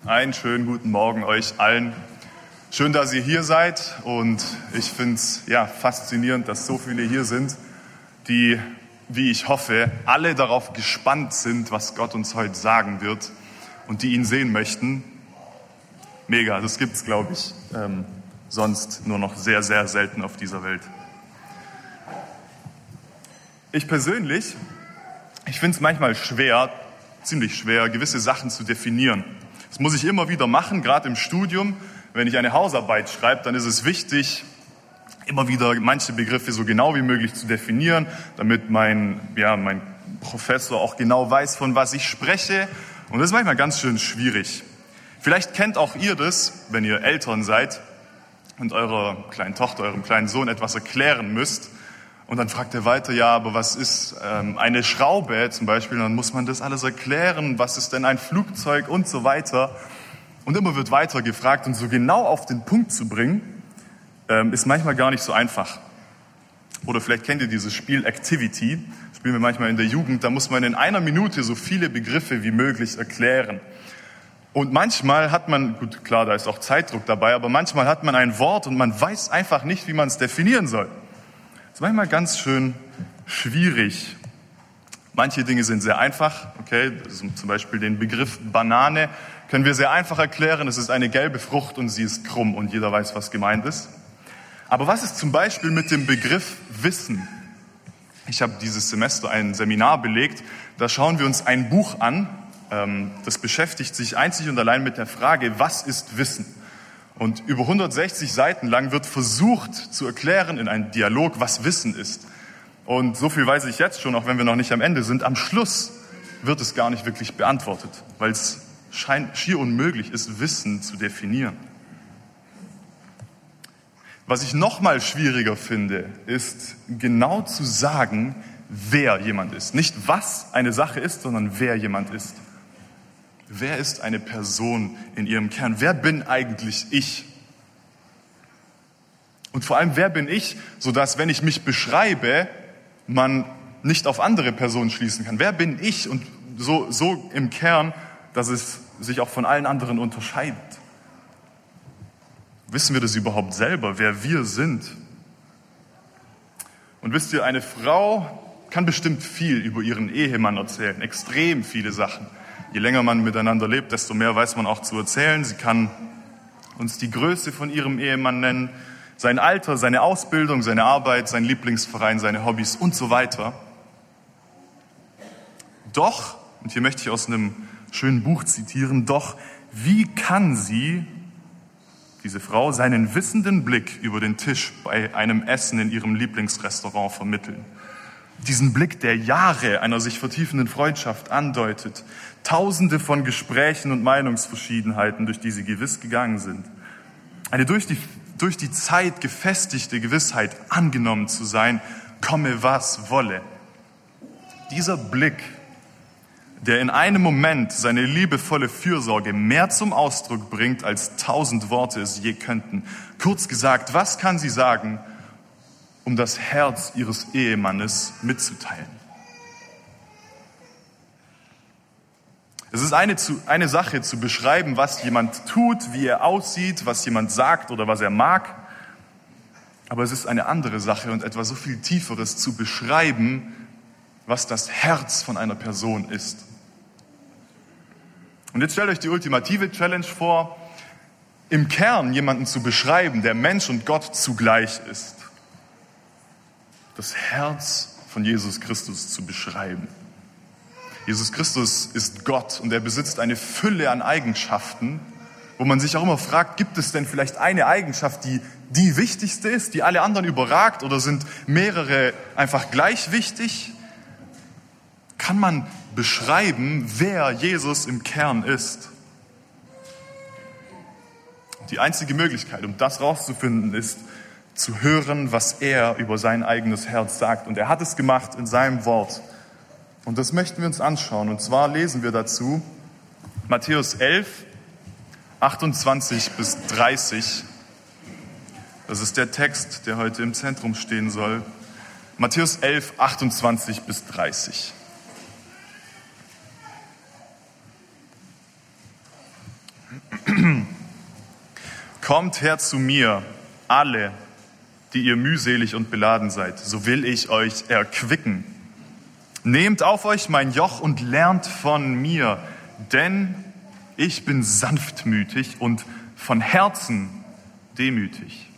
Einen schönen guten Morgen euch allen. Schön, dass ihr hier seid und ich finde es faszinierend, dass so viele hier sind, die, wie ich hoffe, alle darauf gespannt sind, was Gott uns heute sagen wird und die ihn sehen möchten. Mega, das gibt's, glaube ich, sonst nur noch sehr, sehr selten auf dieser Welt. Ich persönlich, ich finde es manchmal schwer, ziemlich schwer, gewisse Sachen zu definieren. Das muss ich immer wieder machen, gerade im Studium. Wenn ich eine Hausarbeit schreibe, dann ist es wichtig, immer wieder manche Begriffe so genau wie möglich zu definieren, damit mein Professor auch genau weiß, von was ich spreche. Und das ist manchmal ganz schön schwierig. Vielleicht kennt auch ihr das, wenn ihr Eltern seid und eurer kleinen Tochter, eurem kleinen Sohn etwas erklären müsst. Und dann fragt er weiter, aber was ist eine Schraube zum Beispiel? Und dann muss man das alles erklären. Was ist denn ein Flugzeug und so weiter? Und immer wird weiter gefragt. Und so genau auf den Punkt zu bringen, ist manchmal gar nicht so einfach. Oder vielleicht kennt ihr dieses Spiel Activity. Das spielen wir manchmal in der Jugend. Da muss man in einer Minute so viele Begriffe wie möglich erklären. Und manchmal hat man, gut klar, da ist auch Zeitdruck dabei, aber manchmal hat man ein Wort und man weiß einfach nicht, wie man es definieren soll. Das ist manchmal ganz schön schwierig. Manche Dinge sind sehr einfach, okay, also zum Beispiel den Begriff Banane können wir sehr einfach erklären. Es ist eine gelbe Frucht und sie ist krumm und jeder weiß, was gemeint ist. Aber was ist zum Beispiel mit dem Begriff Wissen? Ich habe dieses Semester ein Seminar belegt, da schauen wir uns ein Buch an, das beschäftigt sich einzig und allein mit der Frage, was ist Wissen? Und über 160 Seiten lang wird versucht zu erklären in einem Dialog, was Wissen ist. Und so viel weiß ich jetzt schon, auch wenn wir noch nicht am Ende sind. Am Schluss wird es gar nicht wirklich beantwortet, weil es schier unmöglich ist, Wissen zu definieren. Was ich noch mal schwieriger finde, ist genau zu sagen, wer jemand ist. Nicht was eine Sache ist, sondern wer jemand ist. Wer ist eine Person in ihrem Kern? Wer bin eigentlich ich? Und vor allem, wer bin ich, sodass, wenn ich mich beschreibe, man nicht auf andere Personen schließen kann? Wer bin ich und so im Kern, dass es sich auch von allen anderen unterscheidet? Wissen wir das überhaupt selber, wer wir sind? Und wisst ihr, eine Frau kann bestimmt viel über ihren Ehemann erzählen, extrem viele Sachen. Je länger man miteinander lebt, desto mehr weiß man auch zu erzählen. Sie kann uns die Größe von ihrem Ehemann nennen, sein Alter, seine Ausbildung, seine Arbeit, sein Lieblingsverein, seine Hobbys und so weiter. Doch, und hier möchte ich aus einem schönen Buch zitieren, doch wie kann sie, diese Frau, seinen wissenden Blick über den Tisch bei einem Essen in ihrem Lieblingsrestaurant vermitteln? Diesen Blick, der Jahre einer sich vertiefenden Freundschaft andeutet, Tausende von Gesprächen und Meinungsverschiedenheiten, durch die sie gewiss gegangen sind. Eine durch die Zeit gefestigte Gewissheit, angenommen zu sein, komme was wolle. Dieser Blick, der in einem Moment seine liebevolle Fürsorge mehr zum Ausdruck bringt, als 1000 Worte es je könnten. Kurz gesagt, was kann sie sagen, um das Herz ihres Ehemannes mitzuteilen? Es ist eine Sache zu beschreiben, was jemand tut, wie er aussieht, was jemand sagt oder was er mag. Aber es ist eine andere Sache und etwas so viel Tieferes zu beschreiben, was das Herz von einer Person ist. Und jetzt stellt euch die ultimative Challenge vor, im Kern jemanden zu beschreiben, der Mensch und Gott zugleich ist. Das Herz von Jesus Christus zu beschreiben. Jesus Christus ist Gott und er besitzt eine Fülle an Eigenschaften, wo man sich auch immer fragt, gibt es denn vielleicht eine Eigenschaft, die die wichtigste ist, die alle anderen überragt, oder sind mehrere einfach gleich wichtig? Kann man beschreiben, wer Jesus im Kern ist? Die einzige Möglichkeit, um das rauszufinden, ist, zu hören, was er über sein eigenes Herz sagt. Und er hat es gemacht in seinem Wort. Und das möchten wir uns anschauen. Und zwar lesen wir dazu Matthäus 11, 28 bis 30. Das ist der Text, der heute im Zentrum stehen soll. Matthäus 11, 28 bis 30. Kommt her zu mir, alle, die ihr mühselig und beladen seid, so will ich euch erquicken. Nehmt auf euch mein Joch und lernt von mir, denn ich bin sanftmütig und von Herzen demütig.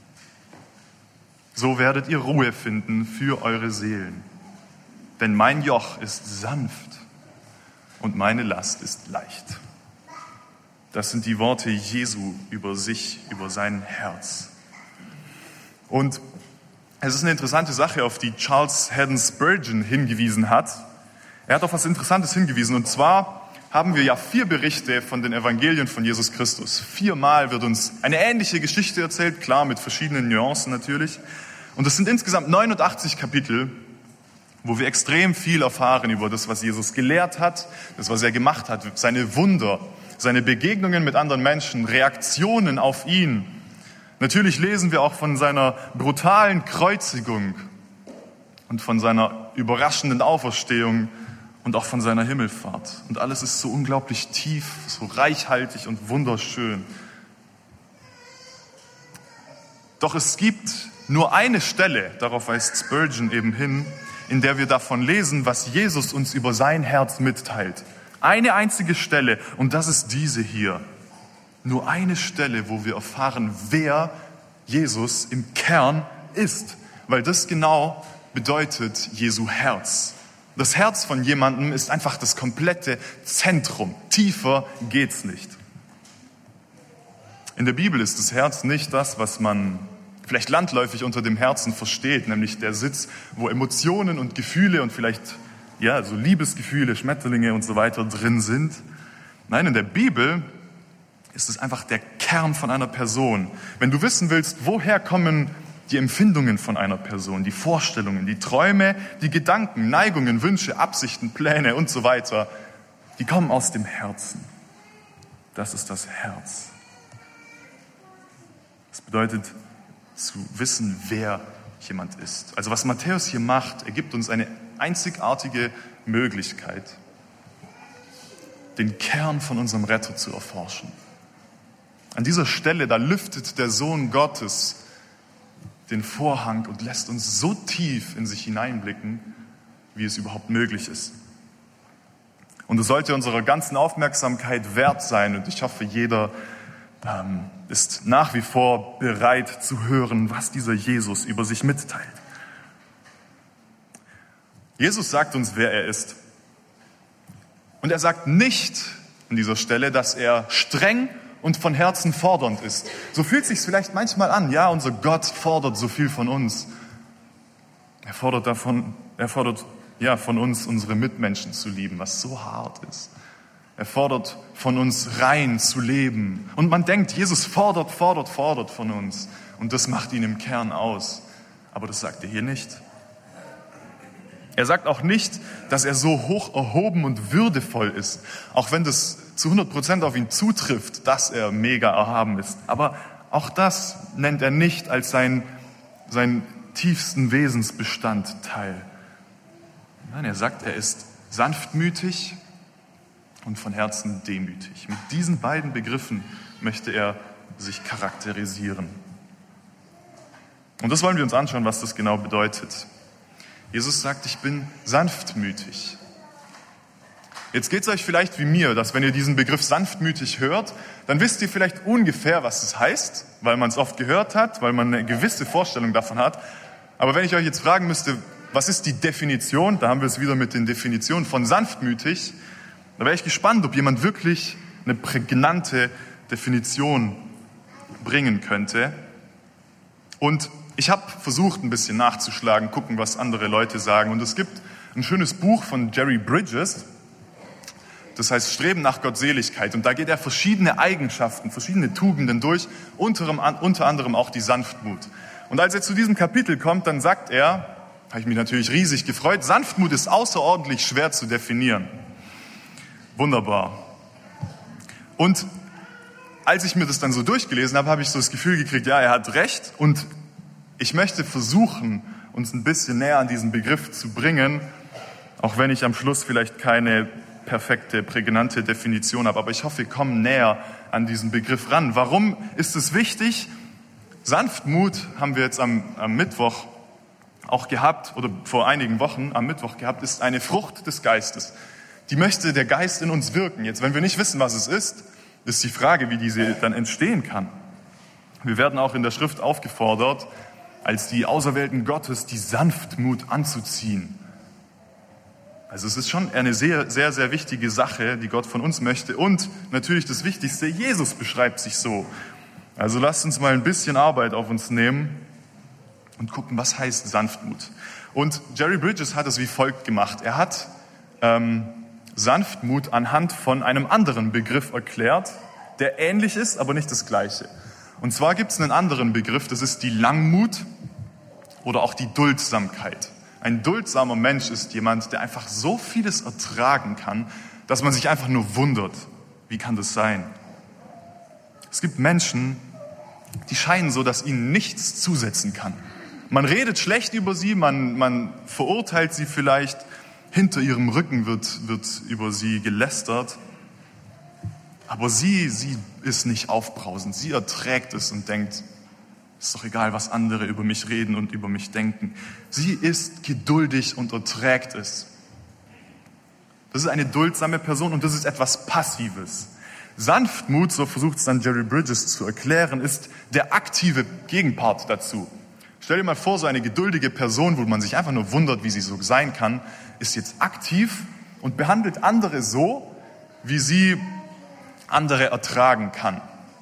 So werdet ihr Ruhe finden für eure Seelen. Denn mein Joch ist sanft und meine Last ist leicht. Das sind die Worte Jesu über sich, über sein Herz. Und es ist eine interessante Sache, auf die Charles Haddon Spurgeon hingewiesen hat. Er hat auf was Interessantes hingewiesen. Und zwar haben wir ja 4 Berichte von den Evangelien von Jesus Christus. 4-mal wird uns eine ähnliche Geschichte erzählt, klar mit verschiedenen Nuancen natürlich. Und es sind insgesamt 89 Kapitel, wo wir extrem viel erfahren über das, was Jesus gelehrt hat, das, was er gemacht hat, seine Wunder, seine Begegnungen mit anderen Menschen, Reaktionen auf ihn. Natürlich lesen wir auch von seiner brutalen Kreuzigung und von seiner überraschenden Auferstehung und auch von seiner Himmelfahrt. Und alles ist so unglaublich tief, so reichhaltig und wunderschön. Doch es gibt nur eine Stelle, darauf weist Spurgeon eben hin, in der wir davon lesen, was Jesus uns über sein Herz mitteilt. Eine einzige Stelle, und das ist diese hier. Nur eine Stelle, wo wir erfahren, wer Jesus im Kern ist. Weil das genau bedeutet Jesu Herz. Das Herz von jemandem ist einfach das komplette Zentrum. Tiefer geht's nicht. In der Bibel ist das Herz nicht das, was man vielleicht landläufig unter dem Herzen versteht, nämlich der Sitz, wo Emotionen und Gefühle und vielleicht so Liebesgefühle, Schmetterlinge und so weiter drin sind. Nein, in der Bibel ist es einfach der Kern von einer Person. Wenn du wissen willst, woher kommen die Empfindungen von einer Person, die Vorstellungen, die Träume, die Gedanken, Neigungen, Wünsche, Absichten, Pläne und so weiter, die kommen aus dem Herzen. Das ist das Herz. Das bedeutet, zu wissen, wer jemand ist. Also was Matthäus hier macht, er gibt uns eine einzigartige Möglichkeit, den Kern von unserem Retter zu erforschen. An dieser Stelle, da lüftet der Sohn Gottes den Vorhang und lässt uns so tief in sich hineinblicken, wie es überhaupt möglich ist. Und es sollte unserer ganzen Aufmerksamkeit wert sein. Und ich hoffe, jeder ist nach wie vor bereit zu hören, was dieser Jesus über sich mitteilt. Jesus sagt uns, wer er ist. Und er sagt nicht an dieser Stelle, dass er streng und von Herzen fordernd ist. So fühlt es sich vielleicht manchmal an. Ja, unser Gott fordert so viel von uns. Er fordert von uns, unsere Mitmenschen zu lieben, was so hart ist. Er fordert von uns, rein zu leben. Und man denkt, Jesus fordert von uns. Und das macht ihn im Kern aus. Aber das sagt er hier nicht. Er sagt auch nicht, dass er so hoch erhoben und würdevoll ist. Auch wenn das zu 100% auf ihn zutrifft, dass er mega erhaben ist. Aber auch das nennt er nicht als seinen tiefsten Wesensbestandteil. Nein, er sagt, er ist sanftmütig und von Herzen demütig. Mit diesen beiden Begriffen möchte er sich charakterisieren. Und das wollen wir uns anschauen, was das genau bedeutet. Jesus sagt, ich bin sanftmütig. Jetzt geht es euch vielleicht wie mir, dass wenn ihr diesen Begriff sanftmütig hört, dann wisst ihr vielleicht ungefähr, was es heißt, weil man es oft gehört hat, weil man eine gewisse Vorstellung davon hat. Aber wenn ich euch jetzt fragen müsste, was ist die Definition, da haben wir es wieder mit den Definitionen von sanftmütig, da wäre ich gespannt, ob jemand wirklich eine prägnante Definition bringen könnte. Und ich habe versucht, ein bisschen nachzuschlagen, gucken, was andere Leute sagen. Und es gibt ein schönes Buch von Jerry Bridges, das heißt Streben nach Gottseligkeit. Und da geht er verschiedene Eigenschaften, verschiedene Tugenden durch, unter anderem auch die Sanftmut. Und als er zu diesem Kapitel kommt, dann sagt er, habe ich mich natürlich riesig gefreut, Sanftmut ist außerordentlich schwer zu definieren. Wunderbar. Und als ich mir das dann so durchgelesen habe, habe ich so das Gefühl gekriegt, ja, er hat recht. Und ich möchte versuchen, uns ein bisschen näher an diesen Begriff zu bringen, auch wenn ich am Schluss vielleicht keine perfekte, prägnante Definition habe, aber ich hoffe, wir kommen näher an diesen Begriff ran. Warum ist es wichtig? Sanftmut haben wir jetzt am Mittwoch auch gehabt, oder vor einigen Wochen am Mittwoch gehabt, ist eine Frucht des Geistes. Die möchte der Geist in uns wirken. Jetzt, wenn wir nicht wissen, was es ist die Frage, wie diese dann entstehen kann. Wir werden auch in der Schrift aufgefordert, als die Auserwählten Gottes die Sanftmut anzuziehen. Also es ist schon eine sehr, sehr, sehr wichtige Sache, die Gott von uns möchte. Und natürlich das Wichtigste, Jesus beschreibt sich so. Also lasst uns mal ein bisschen Arbeit auf uns nehmen und gucken, was heißt Sanftmut. Und Jerry Bridges hat es wie folgt gemacht. Er hat Sanftmut anhand von einem anderen Begriff erklärt, der ähnlich ist, aber nicht das Gleiche. Und zwar gibt es einen anderen Begriff, das ist die Langmut oder auch die Duldsamkeit. Ein duldsamer Mensch ist jemand, der einfach so vieles ertragen kann, dass man sich einfach nur wundert, wie kann das sein? Es gibt Menschen, die scheinen so, dass ihnen nichts zusetzen kann. Man redet schlecht über sie, man verurteilt sie vielleicht, hinter ihrem Rücken wird über sie gelästert. Aber sie ist nicht aufbrausend. Sie erträgt es und denkt, ist doch egal, was andere über mich reden und über mich denken. Sie ist geduldig und erträgt es. Das ist eine duldsame Person und das ist etwas Passives. Sanftmut, so versucht es dann Jerry Bridges zu erklären, ist der aktive Gegenpart dazu. Stell dir mal vor, so eine geduldige Person, wo man sich einfach nur wundert, wie sie so sein kann, ist jetzt aktiv und behandelt andere so, wie sie andere ertragen kann.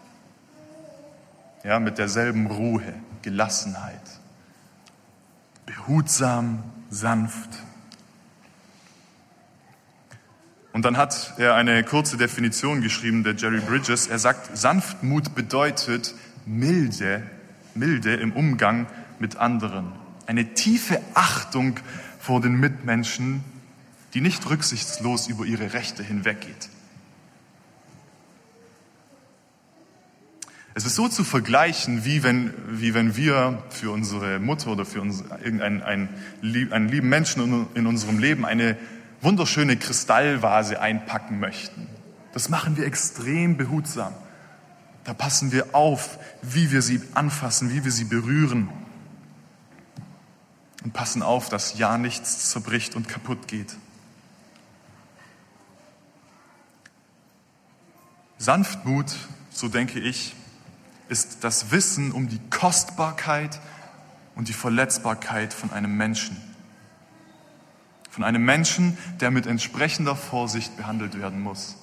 Ja, mit derselben Ruhe, Gelassenheit. Behutsam, sanft. Und dann hat er eine kurze Definition geschrieben, der Jerry Bridges. Er sagt, Sanftmut bedeutet Milde im Umgang mit anderen. Eine tiefe Achtung vor den Mitmenschen, die nicht rücksichtslos über ihre Rechte hinweggeht. Es ist so zu vergleichen, wie wenn wir für unsere Mutter oder für einen lieben Menschen in unserem Leben eine wunderschöne Kristallvase einpacken möchten. Das machen wir extrem behutsam. Da passen wir auf, wie wir sie anfassen, wie wir sie berühren. Und passen auf, dass ja nichts zerbricht und kaputt geht. Sanftmut, so denke ich, ist das Wissen um die Kostbarkeit und die Verletzbarkeit von einem Menschen. Von einem Menschen, der mit entsprechender Vorsicht behandelt werden muss.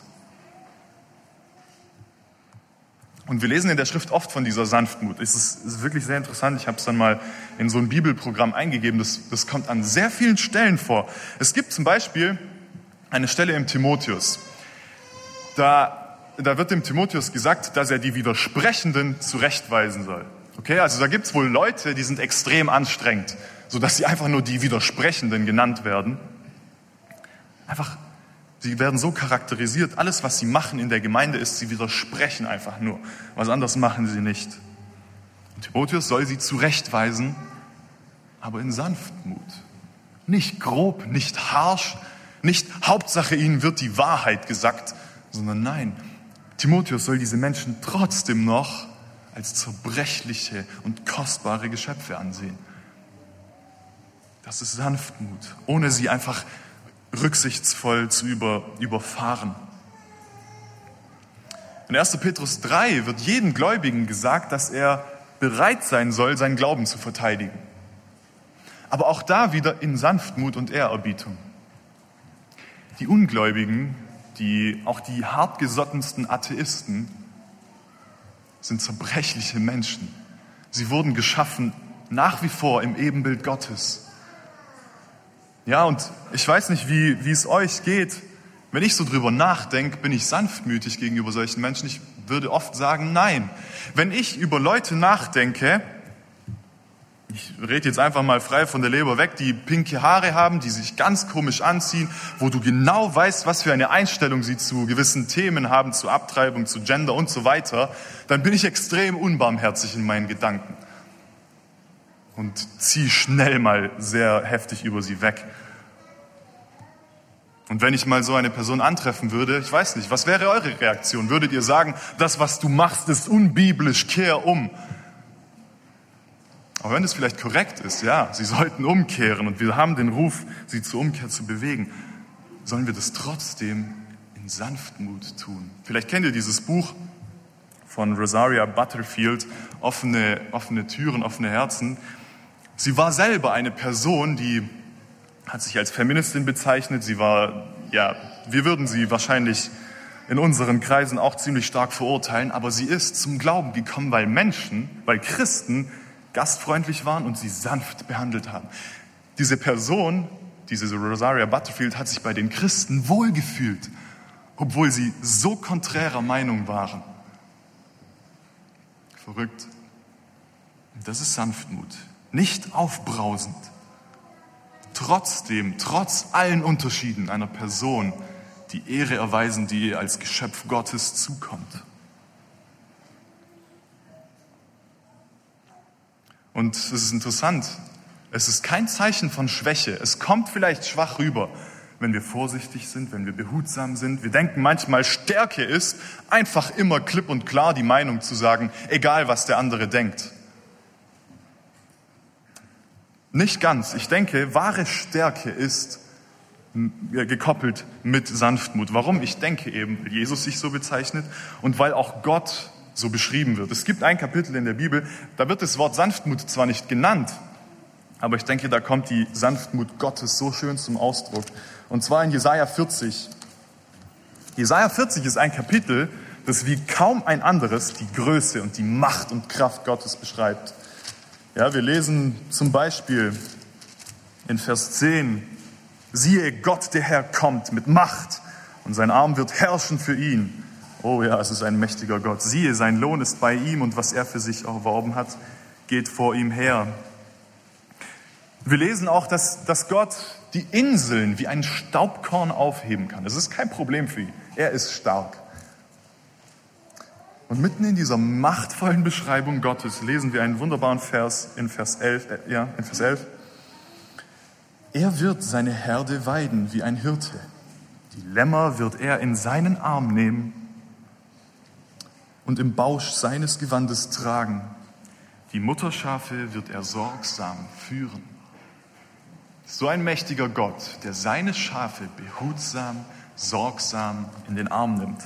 Und wir lesen in der Schrift oft von dieser Sanftmut. Es ist wirklich sehr interessant. Ich habe es dann mal in so ein Bibelprogramm eingegeben. Das kommt an sehr vielen Stellen vor. Es gibt zum Beispiel eine Stelle im Timotheus. Da wird dem Timotheus gesagt, dass er die Widersprechenden zurechtweisen soll. Okay, also da gibt es wohl Leute, die sind extrem anstrengend, sodass sie einfach nur die Widersprechenden genannt werden. Sie werden so charakterisiert, alles, was sie machen in der Gemeinde ist, sie widersprechen einfach nur. Was anderes machen sie nicht. Und Timotheus soll sie zurechtweisen, aber in Sanftmut. Nicht grob, nicht harsch, nicht Hauptsache ihnen wird die Wahrheit gesagt, sondern nein, Timotheus soll diese Menschen trotzdem noch als zerbrechliche und kostbare Geschöpfe ansehen. Das ist Sanftmut, ohne sie einfach rücksichtsvoll zu überfahren. In 1. Petrus 3 wird jedem Gläubigen gesagt, dass er bereit sein soll, seinen Glauben zu verteidigen. Aber auch da wieder in Sanftmut und Ehrerbietung. Die Ungläubigen, auch die hartgesottensten Atheisten, sind zerbrechliche Menschen. Sie wurden geschaffen nach wie vor im Ebenbild Gottes. Ja, und ich weiß nicht, wie es euch geht. Wenn ich so drüber nachdenke, bin ich sanftmütig gegenüber solchen Menschen. Ich würde oft sagen, nein. Wenn ich über Leute nachdenke, ich rede jetzt einfach mal frei von der Leber weg, die pinke Haare haben, die sich ganz komisch anziehen, wo du genau weißt, was für eine Einstellung sie zu gewissen Themen haben, zu Abtreibung, zu Gender und so weiter, dann bin ich extrem unbarmherzig in meinen Gedanken und ziehe schnell mal sehr heftig über sie weg. Und wenn ich mal so eine Person antreffen würde, ich weiß nicht, was wäre eure Reaktion? Würdet ihr sagen, das, was du machst, ist unbiblisch, kehr um? Aber wenn es vielleicht korrekt ist, ja, sie sollten umkehren und wir haben den Ruf, sie zur Umkehr zu bewegen, sollen wir das trotzdem in Sanftmut tun. Vielleicht kennt ihr dieses Buch von Rosaria Butterfield, offene Türen, offene Herzen. Sie war selber eine Person, die hat sich als Feministin bezeichnet. Sie war, ja, wir würden sie wahrscheinlich in unseren Kreisen auch ziemlich stark verurteilen, aber sie ist zum Glauben gekommen, weil Christen gastfreundlich waren und sie sanft behandelt haben. Diese Person, diese Rosaria Butterfield, hat sich bei den Christen wohlgefühlt, obwohl sie so konträrer Meinung waren. Verrückt. Das ist Sanftmut. Nicht aufbrausend. Trotzdem, trotz allen Unterschieden einer Person, die Ehre erweisen, die ihr als Geschöpf Gottes zukommt. Und es ist interessant, es ist kein Zeichen von Schwäche. Es kommt vielleicht schwach rüber, wenn wir vorsichtig sind, wenn wir behutsam sind. Wir denken manchmal, Stärke ist, einfach immer klipp und klar die Meinung zu sagen, egal was der andere denkt. Nicht ganz. Ich denke, wahre Stärke ist gekoppelt mit Sanftmut. Warum? Ich denke eben, weil Jesus sich so bezeichnet und weil auch Gott so beschrieben wird. Es gibt ein Kapitel in der Bibel, da wird das Wort Sanftmut zwar nicht genannt, aber ich denke, da kommt die Sanftmut Gottes so schön zum Ausdruck. Und zwar in Jesaja 40. Jesaja 40 ist ein Kapitel, das wie kaum ein anderes die Größe und die Macht und Kraft Gottes beschreibt. Ja, wir lesen zum Beispiel in Vers 10, siehe, Gott, der Herr, kommt mit Macht und sein Arm wird herrschen für ihn. Oh ja, es ist ein mächtiger Gott. Siehe, sein Lohn ist bei ihm und was er für sich erworben hat, geht vor ihm her. Wir lesen auch, dass Gott die Inseln wie ein Staubkorn aufheben kann. Das ist kein Problem für ihn. Er ist stark. Und mitten in dieser machtvollen Beschreibung Gottes lesen wir einen wunderbaren Vers in Vers 11. Er wird seine Herde weiden wie ein Hirte. Die Lämmer wird er in seinen Arm nehmen und im Bausch seines Gewandes tragen. Die Mutterschafe wird er sorgsam führen. So ein mächtiger Gott, der seine Schafe behutsam, sorgsam in den Arm nimmt.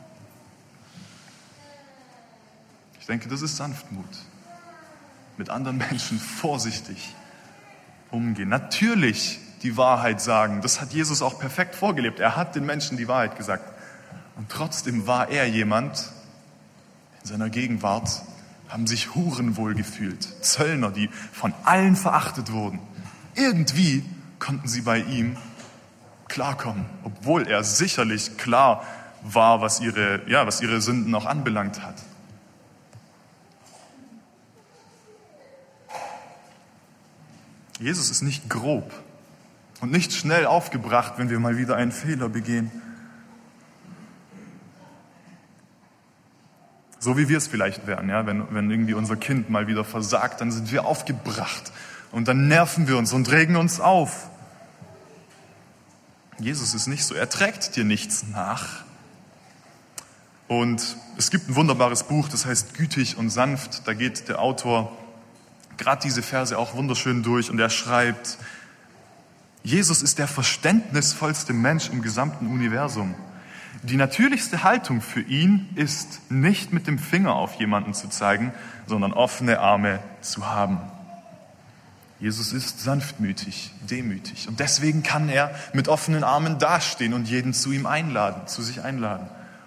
Ich denke, das ist Sanftmut. Mit anderen Menschen vorsichtig umgehen. Natürlich die Wahrheit sagen. Das hat Jesus auch perfekt vorgelebt. Er hat den Menschen die Wahrheit gesagt. Und trotzdem war er jemand, in seiner Gegenwart haben sich Huren wohlgefühlt. Zöllner, die von allen verachtet wurden. Irgendwie konnten sie bei ihm klarkommen, obwohl er sicherlich klar war, was ihre Sünden auch anbelangt hat. Jesus ist nicht grob und nicht schnell aufgebracht, wenn wir mal wieder einen Fehler begehen. So wie wir es vielleicht wären, ja? Wenn irgendwie unser Kind mal wieder versagt, dann sind wir aufgebracht und dann nerven wir uns und regen uns auf. Jesus ist nicht so, er trägt dir nichts nach. Und es gibt ein wunderbares Buch, das heißt Gütig und sanft. Da geht der Autor gerade diese Verse auch wunderschön durch und er schreibt, Jesus ist der verständnisvollste Mensch im gesamten Universum. Die natürlichste Haltung für ihn ist, nicht mit dem Finger auf jemanden zu zeigen, sondern offene Arme zu haben. Jesus ist sanftmütig, demütig und deswegen kann er mit offenen Armen dastehen und jeden zu ihm einladen, zu sich einladen.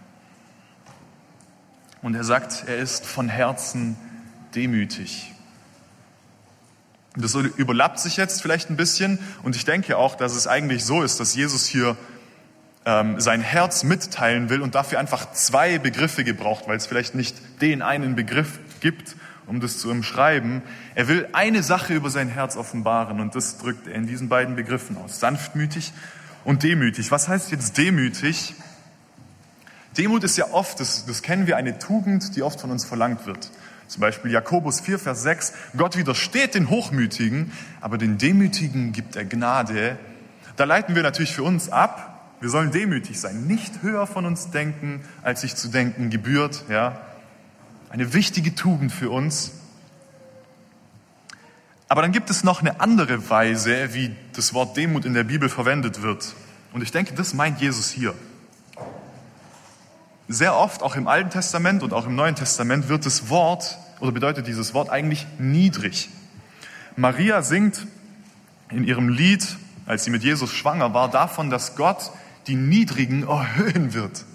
Und er sagt, er ist von Herzen demütig. Das überlappt sich jetzt vielleicht ein bisschen und ich denke auch, dass es eigentlich so ist, dass Jesus hier sein Herz mitteilen will und dafür einfach zwei Begriffe gebraucht, weil es vielleicht nicht den einen Begriff gibt, um das zu umschreiben. Er will eine Sache über sein Herz offenbaren und das drückt er in diesen beiden Begriffen aus. Sanftmütig und demütig. Was heißt jetzt demütig? Demut ist ja oft, das kennen wir, eine Tugend, die oft von uns verlangt wird. Zum Beispiel Jakobus 4, Vers 6. Gott widersteht den Hochmütigen, aber den Demütigen gibt er Gnade. Da leiten wir natürlich für uns ab, Wir sollen demütig sein, nicht höher von uns denken, als sich zu denken gebührt. Ja? Eine wichtige Tugend für uns. Aber dann gibt es noch eine andere Weise, wie das Wort Demut in der Bibel verwendet wird. Und ich denke, das meint Jesus hier. Sehr oft, auch im Alten Testament und auch im Neuen Testament, wird das Wort oder bedeutet dieses Wort eigentlich niedrig. Maria singt in ihrem Lied, als sie mit Jesus schwanger war, davon, dass Gott die Niedrigen erhöhen wird.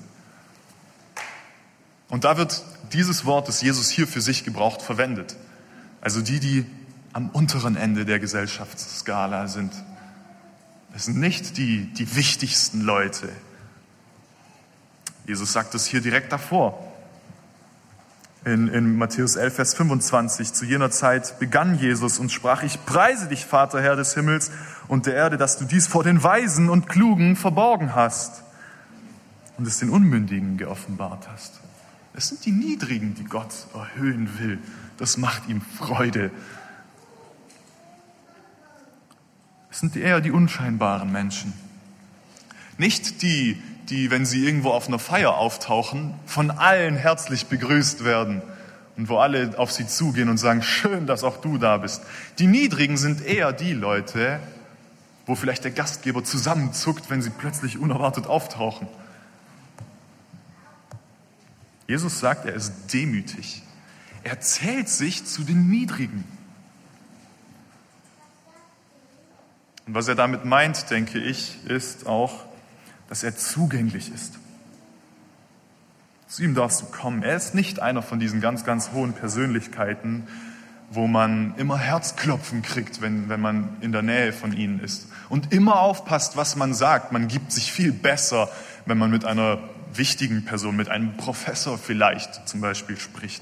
Und da wird dieses Wort, das Jesus hier für sich gebraucht, verwendet. Also die am unteren Ende der Gesellschaftsskala sind. Das sind nicht die wichtigsten Leute. Jesus sagt es hier direkt davor. In Matthäus 11, Vers 25, zu jener Zeit begann Jesus und sprach, ich preise dich, Vater, Herr des Himmels und der Erde, dass du dies vor den Weisen und Klugen verborgen hast und es den Unmündigen geoffenbart hast. Es sind die Niedrigen, die Gott erhöhen will. Das macht ihm Freude. Es sind eher die unscheinbaren Menschen. Nicht die, wenn sie irgendwo auf einer Feier auftauchen, von allen herzlich begrüßt werden und wo alle auf sie zugehen und sagen, schön, dass auch du da bist. Die Niedrigen sind eher die Leute, wo vielleicht der Gastgeber zusammenzuckt, wenn sie plötzlich unerwartet auftauchen. Jesus sagt, er ist demütig. Er zählt sich zu den Niedrigen. Und was er damit meint, denke ich, ist auch, dass er zugänglich ist. Zu ihm darfst du kommen. Er ist nicht einer von diesen ganz, ganz hohen Persönlichkeiten, wo man immer Herzklopfen kriegt, wenn man in der Nähe von ihnen ist. Und immer aufpasst, was man sagt. Man gibt sich viel besser, wenn man mit einer wichtigen Person, mit einem Professor vielleicht zum Beispiel spricht.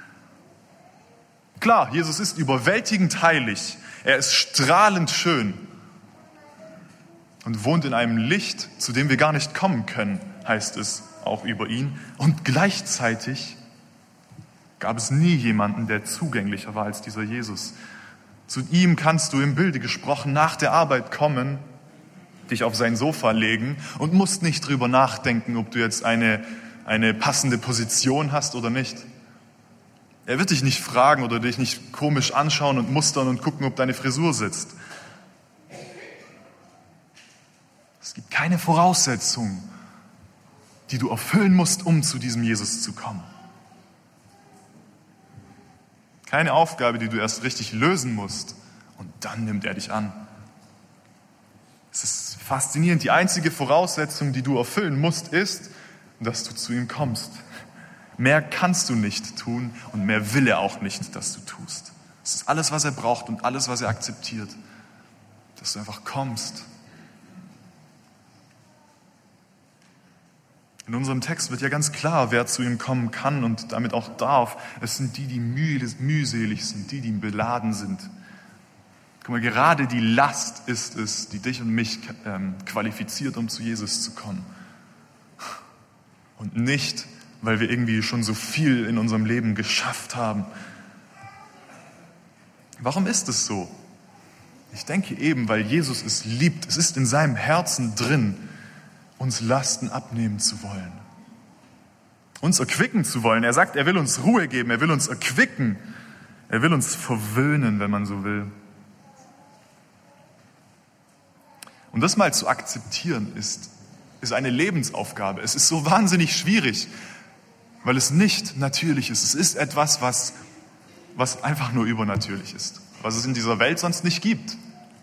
Klar, Jesus ist überwältigend heilig. Er ist strahlend schön. Und wohnt in einem Licht, zu dem wir gar nicht kommen können, heißt es auch über ihn. Und gleichzeitig gab es nie jemanden, der zugänglicher war als dieser Jesus. Zu ihm kannst du im Bilde gesprochen nach der Arbeit kommen, dich auf sein Sofa legen und musst nicht drüber nachdenken, ob du jetzt eine passende Position hast oder nicht. Er wird dich nicht fragen oder dich nicht komisch anschauen und mustern und gucken, ob deine Frisur sitzt. Es gibt keine Voraussetzung, die du erfüllen musst, um zu diesem Jesus zu kommen. Keine Aufgabe, die du erst richtig lösen musst und dann nimmt er dich an. Es ist faszinierend. Die einzige Voraussetzung, die du erfüllen musst, ist, dass du zu ihm kommst. Mehr kannst du nicht tun und mehr will er auch nicht, dass du tust. Es ist alles, was er braucht und alles, was er akzeptiert. Dass du einfach kommst. In unserem Text wird ja ganz klar, wer zu ihm kommen kann und damit auch darf. Es sind die mühselig sind, die beladen sind. Guck mal, gerade die Last ist es, die dich und mich qualifiziert, um zu Jesus zu kommen. Und nicht, weil wir irgendwie schon so viel in unserem Leben geschafft haben. Warum ist es so? Ich denke eben, weil Jesus es liebt. Es ist in seinem Herzen drin, uns Lasten abnehmen zu wollen. Uns erquicken zu wollen. Er sagt, er will uns Ruhe geben, er will uns erquicken. Er will uns verwöhnen, wenn man so will. Und das mal zu akzeptieren ist eine Lebensaufgabe. Es ist so wahnsinnig schwierig, weil es nicht natürlich ist. Es ist etwas, was einfach nur übernatürlich ist, was es in dieser Welt sonst nicht gibt.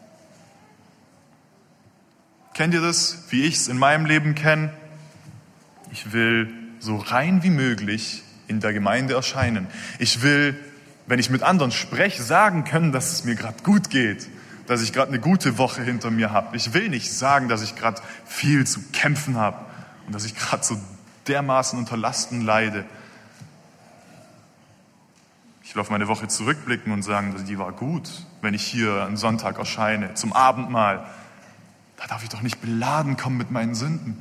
Kennt ihr das, wie ich es in meinem Leben kenne? Ich will so rein wie möglich in der Gemeinde erscheinen. Ich will, wenn ich mit anderen spreche, sagen können, dass es mir gerade gut geht, dass ich gerade eine gute Woche hinter mir habe. Ich will nicht sagen, dass ich gerade viel zu kämpfen habe und dass ich gerade so dermaßen unter Lasten leide. Ich will auf meine Woche zurückblicken und sagen, die war gut, wenn ich hier am Sonntag erscheine, zum Abendmahl. Da darf ich doch nicht beladen kommen mit meinen Sünden.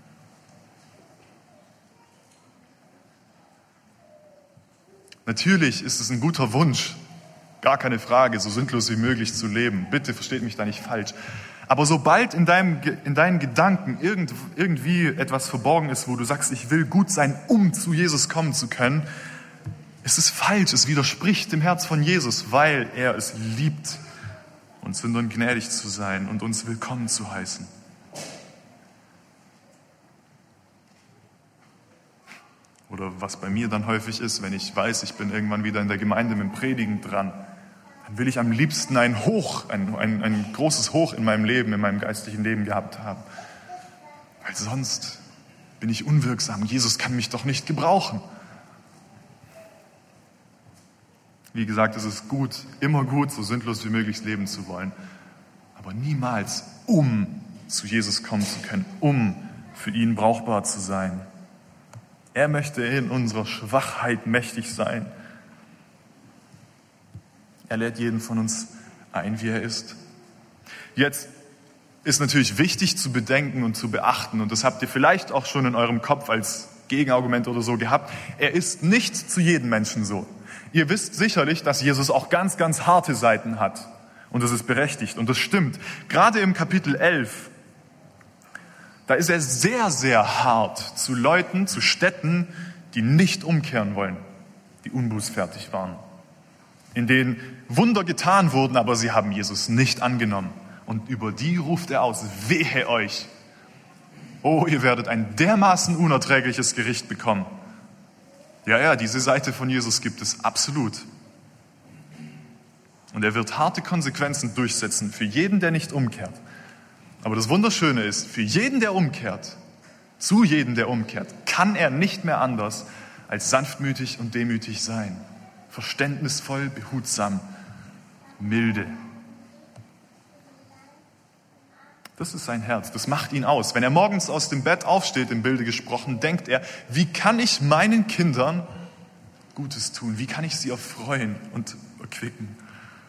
Natürlich ist es ein guter Wunsch, gar keine Frage, so sündlos wie möglich zu leben. Bitte versteht mich da nicht falsch. Aber sobald in deinen Gedanken irgendwie etwas verborgen ist, wo du sagst, ich will gut sein, um zu Jesus kommen zu können, ist es falsch. Es widerspricht dem Herz von Jesus, weil er es liebt, uns Sündern gnädig zu sein und uns willkommen zu heißen. Oder was bei mir dann häufig ist, wenn ich weiß, ich bin irgendwann wieder in der Gemeinde mit dem Predigen dran, dann will ich am liebsten ein großes Hoch in meinem Leben, in meinem geistlichen Leben gehabt haben. Weil sonst bin ich unwirksam. Jesus kann mich doch nicht gebrauchen. Wie gesagt, es ist gut, immer gut, so sündlos wie möglich leben zu wollen. Aber niemals, um zu Jesus kommen zu können, um für ihn brauchbar zu sein. Er möchte in unserer Schwachheit mächtig sein. Er lädt jeden von uns ein, wie er ist. Jetzt ist natürlich wichtig zu bedenken und zu beachten, und das habt ihr vielleicht auch schon in eurem Kopf als Gegenargument oder so gehabt, er ist nicht zu jedem Menschen so. Ihr wisst sicherlich, dass Jesus auch ganz, ganz harte Seiten hat. Und das ist berechtigt und das stimmt. Gerade im Kapitel 11, da ist er sehr, sehr hart zu Leuten, zu Städten, die nicht umkehren wollen, die unbußfertig waren, in denen Wunder getan wurden, aber sie haben Jesus nicht angenommen. Und über die ruft er aus, wehe euch. Oh, ihr werdet ein dermaßen unerträgliches Gericht bekommen. Ja, diese Seite von Jesus gibt es absolut. Und er wird harte Konsequenzen durchsetzen für jeden, der nicht umkehrt. Aber das Wunderschöne ist, für jeden, der umkehrt, zu jedem, der umkehrt, kann er nicht mehr anders als sanftmütig und demütig sein. Verständnisvoll, behutsam, milde. Das ist sein Herz, das macht ihn aus. Wenn er morgens aus dem Bett aufsteht, im Bilde gesprochen, denkt er, wie kann ich meinen Kindern Gutes tun? Wie kann ich sie erfreuen und erquicken?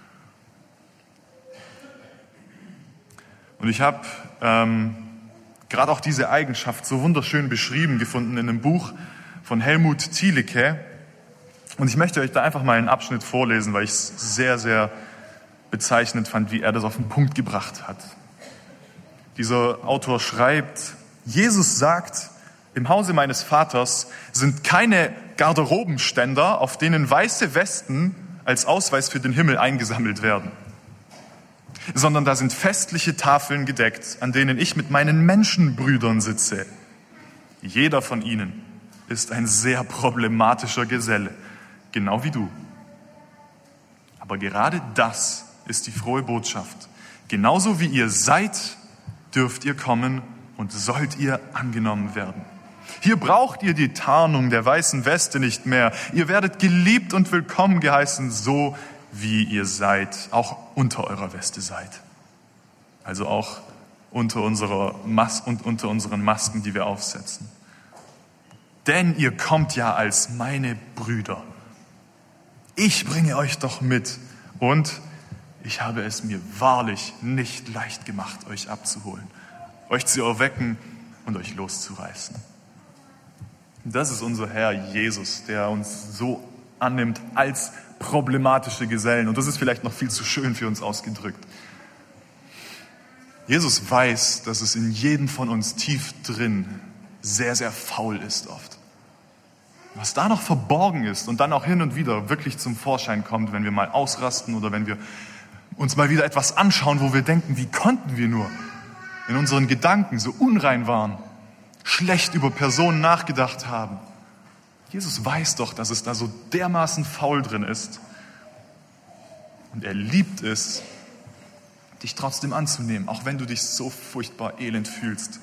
Und ich habe gerade auch diese Eigenschaft so wunderschön beschrieben gefunden in einem Buch von Helmut Thielicke. Und ich möchte euch da einfach mal einen Abschnitt vorlesen, weil ich es sehr, sehr bezeichnend fand, wie er das auf den Punkt gebracht hat. Dieser Autor schreibt, Jesus sagt, im Hause meines Vaters sind keine Garderobenständer, auf denen weiße Westen als Ausweis für den Himmel eingesammelt werden, sondern da sind festliche Tafeln gedeckt, an denen ich mit meinen Menschenbrüdern sitze. Jeder von ihnen ist ein sehr problematischer Geselle, genau wie du. Aber gerade das ist die frohe Botschaft. Genauso wie ihr seid, dürft ihr kommen und sollt ihr angenommen werden. Hier braucht ihr die Tarnung der weißen Weste nicht mehr. Ihr werdet geliebt und willkommen geheißen, so wie ihr seid, auch unter eurer Weste seid. Also auch unter unseren Masken, die wir aufsetzen. Denn ihr kommt ja als meine Brüder. Ich bringe euch doch mit und ich habe es mir wahrlich nicht leicht gemacht, euch abzuholen, euch zu erwecken und euch loszureißen. Das ist unser Herr Jesus, der uns so annimmt als problematische Gesellen. Und das ist vielleicht noch viel zu schön für uns ausgedrückt. Jesus weiß, dass es in jedem von uns tief drin sehr, sehr faul ist oft. Was da noch verborgen ist und dann auch hin und wieder wirklich zum Vorschein kommt, wenn wir mal ausrasten oder wenn wir uns mal wieder etwas anschauen, wo wir denken, wie konnten wir nur in unseren Gedanken so unrein waren, schlecht über Personen nachgedacht haben. Jesus weiß doch, dass es da so dermaßen faul drin ist. Und er liebt es, dich trotzdem anzunehmen, auch wenn du dich so furchtbar elend fühlst.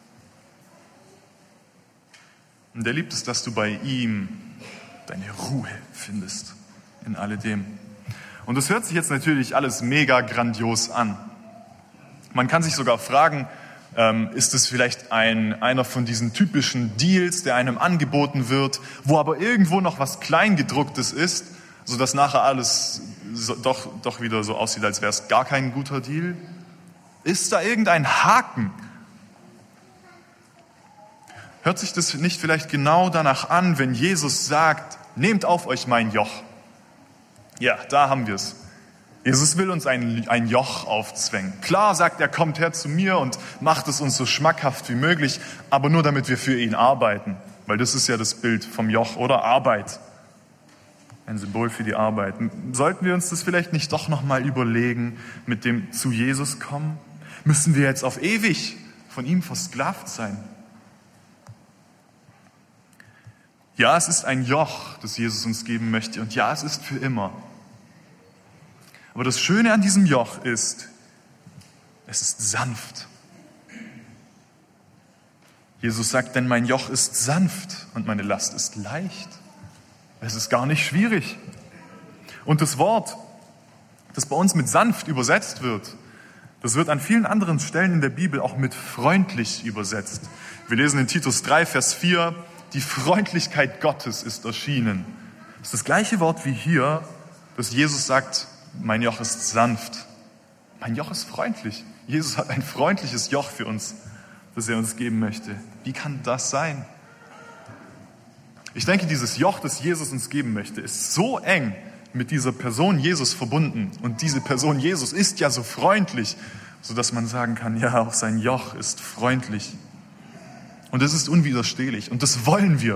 Und er liebt es, dass du bei ihm deine Ruhe findest in alledem. Und das hört sich jetzt natürlich alles mega grandios an. Man kann sich sogar fragen, ist es vielleicht einer von diesen typischen Deals, der einem angeboten wird, wo aber irgendwo noch was Kleingedrucktes ist, sodass nachher alles doch wieder so aussieht, als wäre es gar kein guter Deal? Ist da irgendein Haken? Hört sich das nicht vielleicht genau danach an, wenn Jesus sagt, nehmt auf euch mein Joch? Ja, da haben wir es. Jesus will uns ein Joch aufzwängen. Klar sagt er, kommt her zu mir und macht es uns so schmackhaft wie möglich, aber nur damit wir für ihn arbeiten. Weil das ist ja das Bild vom Joch, oder? Arbeit. Ein Symbol für die Arbeit. Sollten wir uns das vielleicht nicht doch nochmal überlegen, mit dem zu Jesus kommen? Müssen wir jetzt auf ewig von ihm versklavt sein? Ja, es ist ein Joch, das Jesus uns geben möchte. Und ja, es ist für immer. Aber das Schöne an diesem Joch ist, es ist sanft. Jesus sagt, denn mein Joch ist sanft und meine Last ist leicht. Es ist gar nicht schwierig. Und das Wort, das bei uns mit sanft übersetzt wird, das wird an vielen anderen Stellen in der Bibel auch mit freundlich übersetzt. Wir lesen in Titus 3, Vers 4, die Freundlichkeit Gottes ist erschienen. Das ist das gleiche Wort wie hier, dass Jesus sagt, mein Joch ist sanft. Mein Joch ist freundlich. Jesus hat ein freundliches Joch für uns, das er uns geben möchte. Wie kann das sein? Ich denke, dieses Joch, das Jesus uns geben möchte, ist so eng mit dieser Person Jesus verbunden. Und diese Person Jesus ist ja so freundlich, sodass man sagen kann, ja, auch sein Joch ist freundlich. Und es ist unwiderstehlich. Und das wollen wir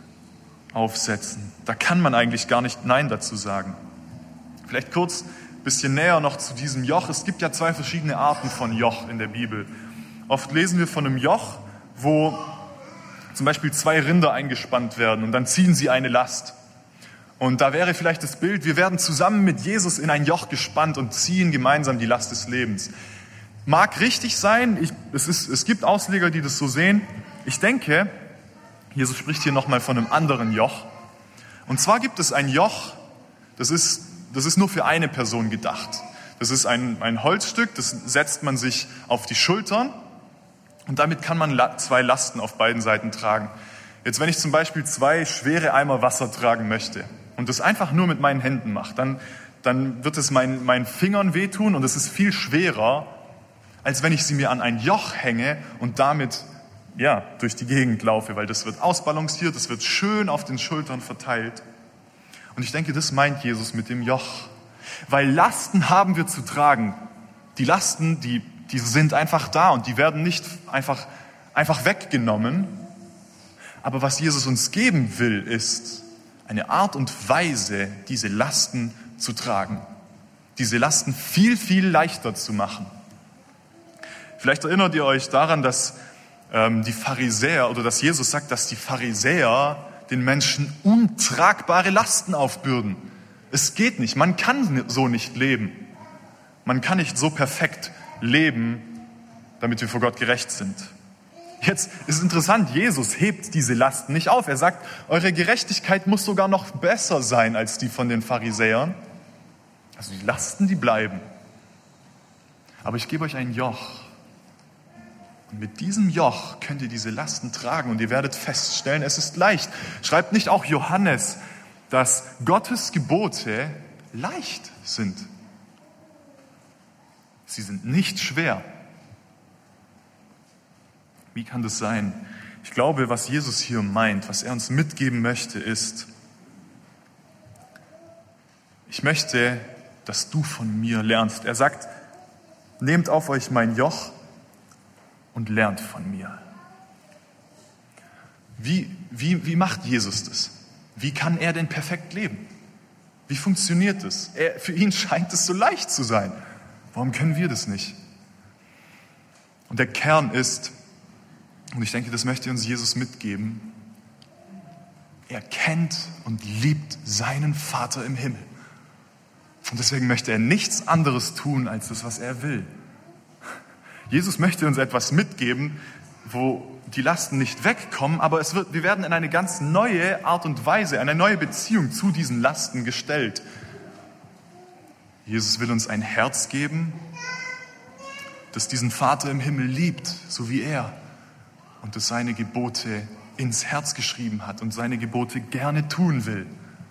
aufsetzen. Da kann man eigentlich gar nicht Nein dazu sagen. Vielleicht kurz ein bisschen näher noch zu diesem Joch. Es gibt ja 2 verschiedene Arten von Joch in der Bibel. Oft lesen wir von einem Joch, wo zum Beispiel 2 Rinder eingespannt werden und dann ziehen sie eine Last. Und da wäre vielleicht das Bild, wir werden zusammen mit Jesus in ein Joch gespannt und ziehen gemeinsam die Last des Lebens. Mag richtig sein, es gibt Ausleger, die das so sehen. Ich denke, Jesus spricht hier nochmal von einem anderen Joch. Und zwar gibt es ein Joch, das ist nur für eine Person gedacht. Das ist ein Holzstück, das setzt man sich auf die Schultern und damit kann man 2 Lasten auf beiden Seiten tragen. Jetzt, wenn ich zum Beispiel 2 schwere Eimer Wasser tragen möchte und das einfach nur mit meinen Händen mache, dann wird es meinen Fingern wehtun und es ist viel schwerer, als wenn ich sie mir an ein Joch hänge und damit durch die Gegend laufe, weil das wird ausbalanciert, das wird schön auf den Schultern verteilt. Und ich denke, das meint Jesus mit dem Joch. Weil Lasten haben wir zu tragen. Die Lasten, die sind einfach da und die werden nicht einfach weggenommen. Aber was Jesus uns geben will, ist eine Art und Weise, diese Lasten zu tragen. Diese Lasten viel, viel leichter zu machen. Vielleicht erinnert ihr euch daran, dass die Pharisäer oder dass Jesus sagt, dass die Pharisäer den Menschen untragbare Lasten aufbürden. Es geht nicht, man kann so nicht leben. Man kann nicht so perfekt leben, damit wir vor Gott gerecht sind. Jetzt ist interessant, Jesus hebt diese Lasten nicht auf. Er sagt, eure Gerechtigkeit muss sogar noch besser sein als die von den Pharisäern. Also die Lasten, die bleiben. Aber ich gebe euch ein Joch. Und mit diesem Joch könnt ihr diese Lasten tragen und ihr werdet feststellen, es ist leicht. Schreibt nicht auch Johannes, dass Gottes Gebote leicht sind? Sie sind nicht schwer. Wie kann das sein? Ich glaube, was Jesus hier meint, was er uns mitgeben möchte, ist, ich möchte, dass du von mir lernst. Er sagt, nehmt auf euch mein Joch und lernt von mir. Wie macht Jesus das? Wie kann er denn perfekt leben? Wie funktioniert das? Für ihn scheint es so leicht zu sein. Warum können wir das nicht? Und der Kern ist, und ich denke, das möchte uns Jesus mitgeben, er kennt und liebt seinen Vater im Himmel. Und deswegen möchte er nichts anderes tun, als das, was er will. Jesus möchte uns etwas mitgeben, wo die Lasten nicht wegkommen, aber wir werden in eine ganz neue Art und Weise, eine neue Beziehung zu diesen Lasten gestellt. Jesus will uns ein Herz geben, das diesen Vater im Himmel liebt, so wie er, und das seine Gebote ins Herz geschrieben hat und seine Gebote gerne tun will.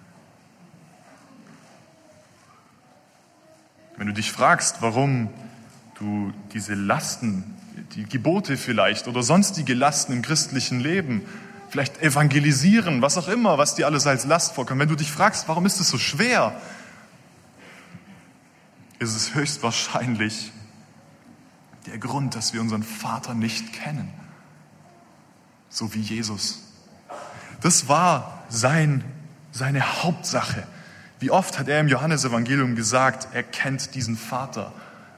Wenn du dich fragst, warum du diese Lasten, die Gebote vielleicht oder sonstige Lasten im christlichen Leben, vielleicht evangelisieren, was auch immer, was dir alles als Last vorkommt. Wenn du dich fragst, warum ist es so schwer? ist es höchstwahrscheinlich der Grund, dass wir unseren Vater nicht kennen. So wie Jesus. Das war seine Hauptsache. Wie oft hat er im Johannesevangelium gesagt, er kennt diesen Vater.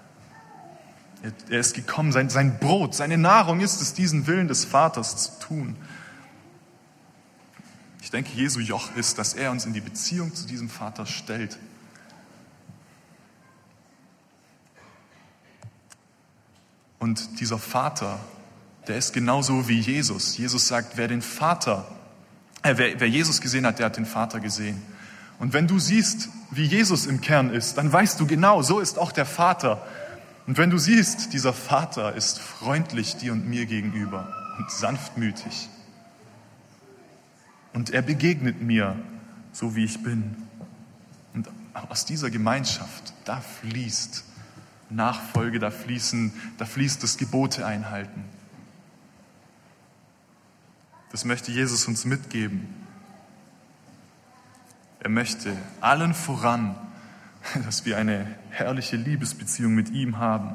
Er ist gekommen, sein Brot, seine Nahrung ist es, diesen Willen des Vaters zu tun. Ich denke, Jesu Joch ist, dass er uns in die Beziehung zu diesem Vater stellt. Und dieser Vater, der ist genauso wie Jesus. Jesus sagt, wer Jesus gesehen hat, der hat den Vater gesehen. Und wenn du siehst, wie Jesus im Kern ist, dann weißt du genau, so ist auch der Vater. Und wenn du siehst, dieser Vater ist freundlich dir und mir gegenüber und sanftmütig. Und er begegnet mir, so wie ich bin. Und aus dieser Gemeinschaft, da fließt Nachfolge, da fließt das Gebote einhalten. Das möchte Jesus uns mitgeben. Er möchte allen voran, dass wir eine herrliche Liebesbeziehung mit ihm haben,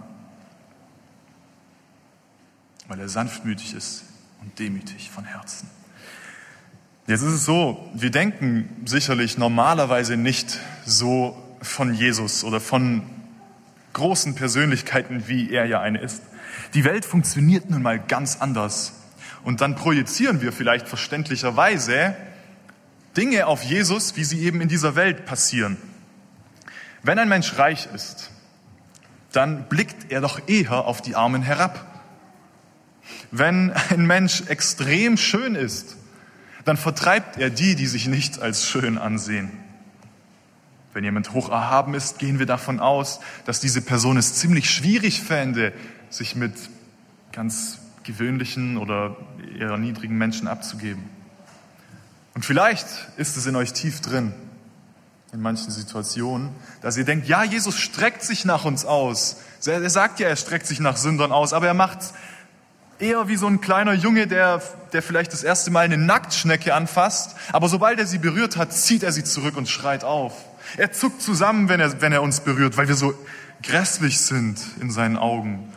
weil er sanftmütig ist und demütig von Herzen. Jetzt ist es so, wir denken sicherlich normalerweise nicht so von Jesus oder von großen Persönlichkeiten, wie er ja eine ist. Die Welt funktioniert nun mal ganz anders. Und dann projizieren wir vielleicht verständlicherweise Dinge auf Jesus, wie sie eben in dieser Welt passieren. Wenn ein Mensch reich ist, dann blickt er doch eher auf die Armen herab. Wenn ein Mensch extrem schön ist, dann vertreibt er die sich nicht als schön ansehen. Wenn jemand hoch erhaben ist, gehen wir davon aus, dass diese Person es ziemlich schwierig fände, sich mit ganz gewöhnlichen oder eher niedrigen Menschen abzugeben. Und vielleicht ist es in euch tief drin, in manchen Situationen, dass ihr denkt, ja, Jesus streckt sich nach uns aus. Er sagt ja, er streckt sich nach Sündern aus, aber er macht es eher wie so ein kleiner Junge, der vielleicht das erste Mal eine Nacktschnecke anfasst, aber sobald er sie berührt hat, zieht er sie zurück und schreit auf. Er zuckt zusammen, wenn er uns berührt, weil wir so grässlich sind in seinen Augen.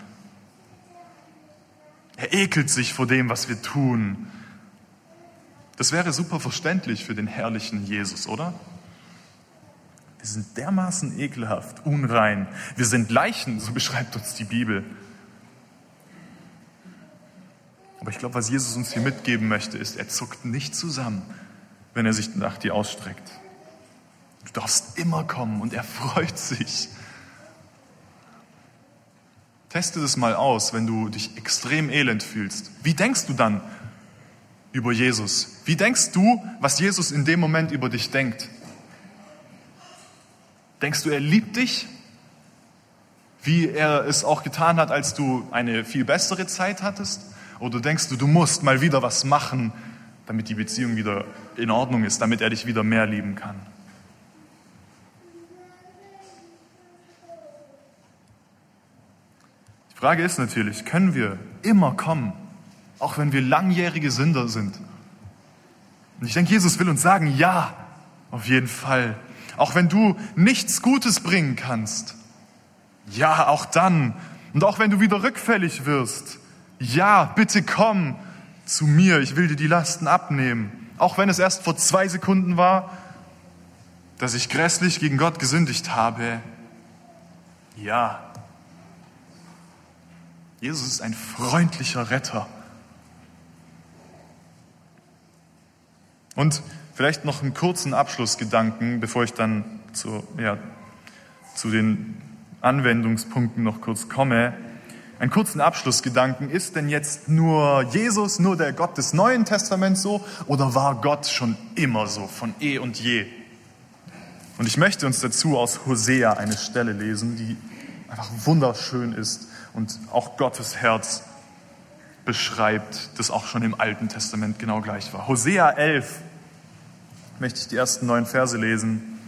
Er ekelt sich vor dem, was wir tun. Das wäre super verständlich für den herrlichen Jesus, oder? Wir sind dermaßen ekelhaft, unrein. Wir sind Leichen, so beschreibt uns die Bibel. Aber ich glaube, was Jesus uns hier mitgeben möchte, ist, er zuckt nicht zusammen, wenn er sich nach dir ausstreckt. Du darfst immer kommen und er freut sich. Teste das mal aus, wenn du dich extrem elend fühlst. Wie denkst du dann über Jesus? Wie denkst du, was Jesus in dem Moment über dich denkt? Denkst du, er liebt dich? Wie er es auch getan hat, als du eine viel bessere Zeit hattest? Oder denkst du, du musst mal wieder was machen, damit die Beziehung wieder in Ordnung ist, damit er dich wieder mehr lieben kann? Die Frage ist natürlich, können wir immer kommen, auch wenn wir langjährige Sünder sind? Und ich denke, Jesus will uns sagen, ja, auf jeden Fall. Auch wenn du nichts Gutes bringen kannst, ja, auch dann. Und auch wenn du wieder rückfällig wirst, ja, bitte komm zu mir, ich will dir die Lasten abnehmen. Auch wenn es erst vor 2 Sekunden war, dass ich grässlich gegen Gott gesündigt habe, ja. Jesus ist ein freundlicher Retter. Und vielleicht noch einen kurzen Abschlussgedanken, bevor ich dann zu den Anwendungspunkten noch kurz komme. Einen kurzen Abschlussgedanken, ist denn jetzt nur Jesus, nur der Gott des Neuen Testaments so, oder war Gott schon immer so, von eh und je? Und ich möchte uns dazu aus Hosea eine Stelle lesen, die einfach wunderschön ist und auch Gottes Herz beschreibt, das auch schon im Alten Testament genau gleich war. Hosea 11, möchte ich die ersten 9 Verse lesen.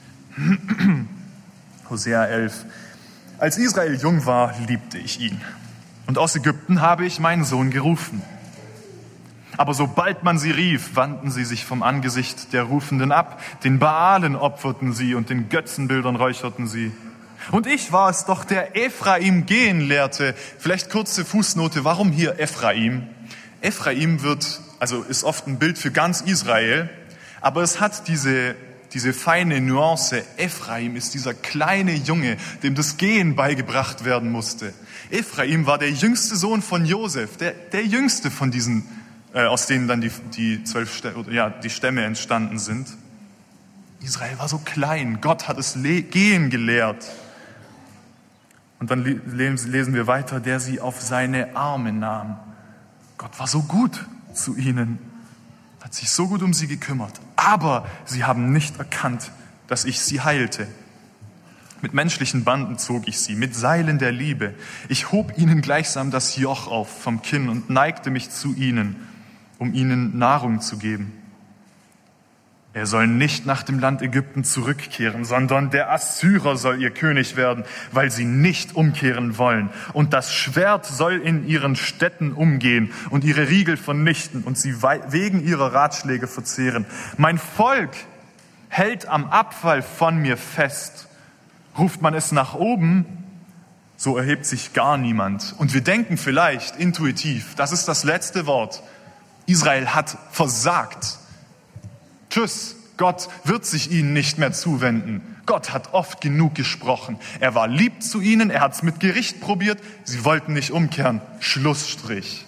Hosea 11. Als Israel jung war, liebte ich ihn. Und aus Ägypten habe ich meinen Sohn gerufen. Aber sobald man sie rief, wandten sie sich vom Angesicht der Rufenden ab. Den Baalen opferten sie und den Götzenbildern räucherten sie. Und ich war es doch, der Ephraim gehen lehrte. Vielleicht kurze Fußnote, warum hier Ephraim? Ephraim ist oft ein Bild für ganz Israel, aber es hat diese feine Nuance. Ephraim ist dieser kleine Junge, dem das Gehen beigebracht werden musste. Ephraim war der jüngste Sohn von Josef, der jüngste von diesen, aus denen dann die Stämme entstanden sind. Israel war so klein, Gott hat es gehen gelehrt. Und dann lesen wir weiter, der sie auf seine Arme nahm. Gott war so gut zu ihnen, hat sich so gut um sie gekümmert. Aber sie haben nicht erkannt, dass ich sie heilte. Mit menschlichen Banden zog ich sie, mit Seilen der Liebe. Ich hob ihnen gleichsam das Joch auf vom Kinn und neigte mich zu ihnen, um ihnen Nahrung zu geben. Er soll nicht nach dem Land Ägypten zurückkehren, sondern der Assyrer soll ihr König werden, weil sie nicht umkehren wollen. Und das Schwert soll in ihren Städten umgehen und ihre Riegel vernichten und sie wegen ihrer Ratschläge verzehren. Mein Volk hält am Abfall von mir fest. Ruft man es nach oben, so erhebt sich gar niemand. Und wir denken vielleicht intuitiv, das ist das letzte Wort. Israel hat versagt. Tschüss, Gott wird sich ihnen nicht mehr zuwenden. Gott hat oft genug gesprochen. Er war lieb zu ihnen, er hat es mit Gericht probiert. Sie wollten nicht umkehren. Schlussstrich.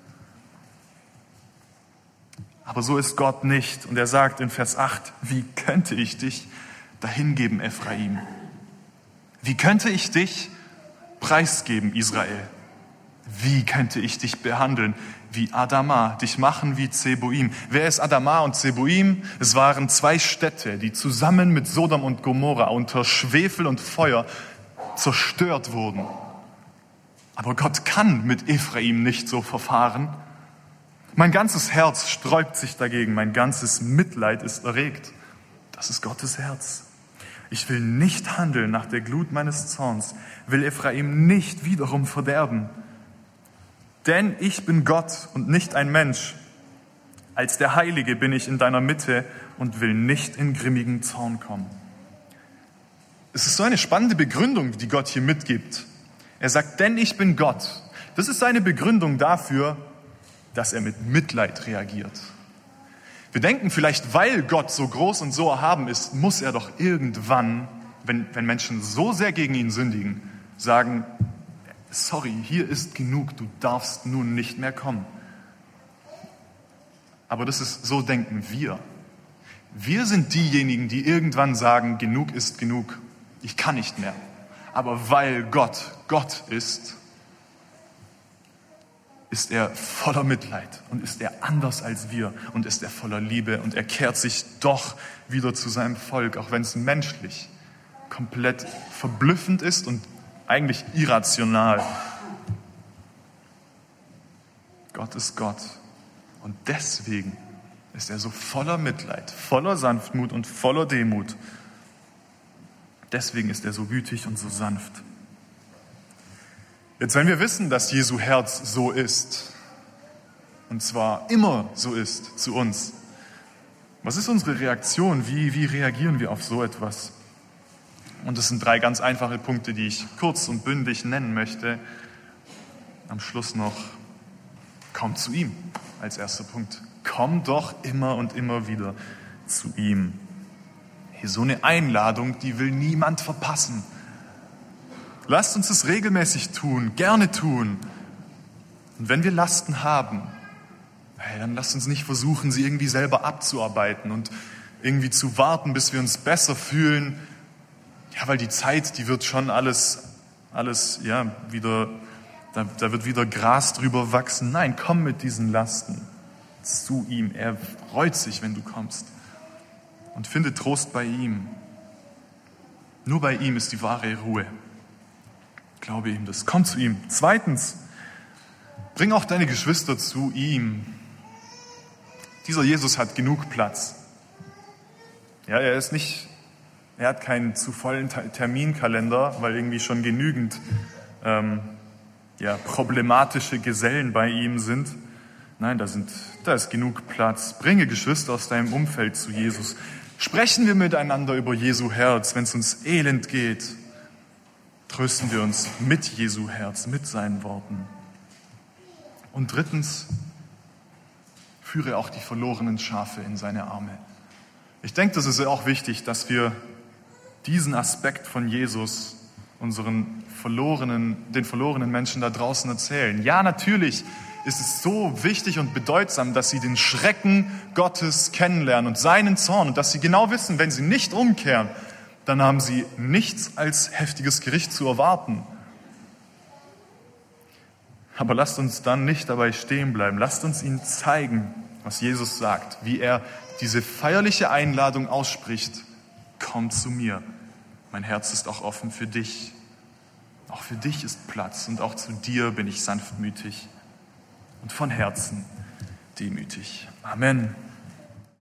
Aber so ist Gott nicht. Und er sagt in Vers 8, wie könnte ich dich dahingeben, Ephraim? Wie könnte ich dich preisgeben, Israel? Wie könnte ich dich behandeln wie Adama, dich machen wie Zeboim? Wer ist Adama und Zeboim? Es waren zwei Städte, die zusammen mit Sodom und Gomorra unter Schwefel und Feuer zerstört wurden. Aber Gott kann mit Ephraim nicht so verfahren. Mein ganzes Herz sträubt sich dagegen, mein ganzes Mitleid ist erregt. Das ist Gottes Herz. Ich will nicht handeln nach der Glut meines Zorns, will Ephraim nicht wiederum verderben. Denn ich bin Gott und nicht ein Mensch. Als der Heilige bin ich in deiner Mitte und will nicht in grimmigen Zorn kommen. Es ist so eine spannende Begründung, die Gott hier mitgibt. Er sagt, denn ich bin Gott. Das ist seine Begründung dafür, dass er mit Mitleid reagiert. Wir denken vielleicht, weil Gott so groß und so erhaben ist, muss er doch irgendwann, wenn Menschen so sehr gegen ihn sündigen, sagen, sorry, hier ist genug, du darfst nun nicht mehr kommen. Aber so denken wir. Wir sind diejenigen, die irgendwann sagen, genug ist genug, ich kann nicht mehr. Aber weil Gott Gott ist er voller Mitleid und ist er anders als wir und ist er voller Liebe und er kehrt sich doch wieder zu seinem Volk, auch wenn es menschlich komplett verblüffend ist und eigentlich irrational. Gott ist Gott und deswegen ist er so voller Mitleid, voller Sanftmut und voller Demut. Deswegen ist er so gütig und so sanft. Jetzt, wenn wir wissen, dass Jesu Herz so ist, und zwar immer so ist zu uns, was ist unsere Reaktion? Wie reagieren wir auf so etwas? Und das sind 3 ganz einfache Punkte, die ich kurz und bündig nennen möchte. Am Schluss noch, komm zu ihm als erster Punkt. Komm doch immer und immer wieder zu ihm. Hier so eine Einladung, die will niemand verpassen. Lasst uns das regelmäßig tun, gerne tun. Und wenn wir Lasten haben, dann lasst uns nicht versuchen, sie irgendwie selber abzuarbeiten und irgendwie zu warten, bis wir uns besser fühlen. Ja, weil die Zeit, die wird schon alles wieder, da wird wieder Gras drüber wachsen. Nein, komm mit diesen Lasten zu ihm. Er freut sich, wenn du kommst. Und finde Trost bei ihm. Nur bei ihm ist die wahre Ruhe. Glaube ihm das. Komm zu ihm. 2. Bring auch deine Geschwister zu ihm. Dieser Jesus hat genug Platz. Ja, er hat keinen zu vollen Terminkalender, weil irgendwie schon genügend problematische Gesellen bei ihm sind. Nein, da ist genug Platz. Bringe Geschwister aus deinem Umfeld zu Jesus. Sprechen wir miteinander über Jesu Herz, wenn es uns elend geht. trösten wir uns mit Jesu Herz, mit seinen Worten. Und drittens, führe auch die verlorenen Schafe in seine Arme. Ich denke, das ist auch wichtig, dass wir diesen Aspekt von Jesus den verlorenen Menschen da draußen erzählen. Ja, natürlich ist es so wichtig und bedeutsam, dass sie den Schrecken Gottes kennenlernen und seinen Zorn und dass sie genau wissen, wenn sie nicht umkehren, dann haben sie nichts als heftiges Gericht zu erwarten. Aber lasst uns dann nicht dabei stehen bleiben. Lasst uns ihnen zeigen, was Jesus sagt, wie er diese feierliche Einladung ausspricht. Komm zu mir. Mein Herz ist auch offen für dich. Auch für dich ist Platz und auch zu dir bin ich sanftmütig und von Herzen demütig. Amen.